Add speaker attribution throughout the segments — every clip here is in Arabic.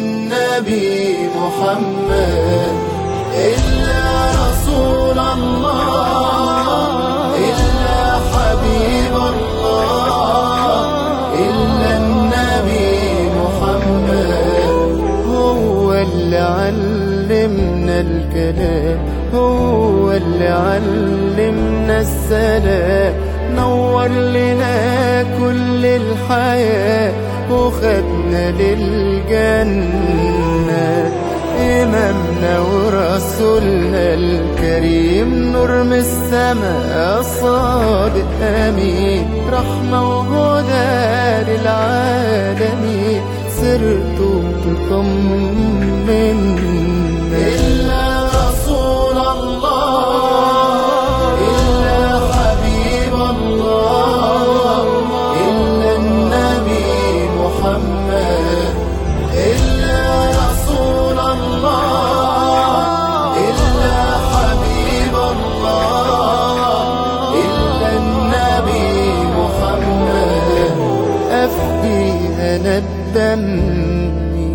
Speaker 1: النبي محمد، إلا رسول الله، إلا حبيب الله، إلا النبي محمد. هو اللي علمنا الكلام، هو اللي علمنا السلام، نور لنا كل الحياة وخدنا للجنة. إمامنا ورسولنا الكريم، نور من السماء صادق أمين، رحمة وهدى للعالمين، سرته تطمن. إلا رسول الله، إلا حبيب الله، إلا النبي محمد، إلا رسول الله، إلا حبيب الله، إلا النبي محمد. أفدي أنا بدمي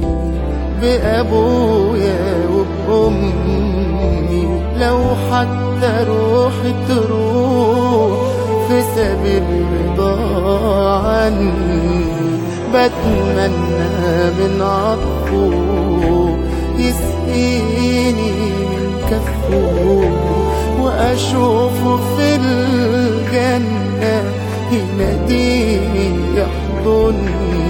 Speaker 1: بأبويا وبأمي، لو حتى روحي تروح في سبيل رضا عني، بتمنى من عطفه يسقيني من كفه، وأشوفه في الجنة يناديني يحضني.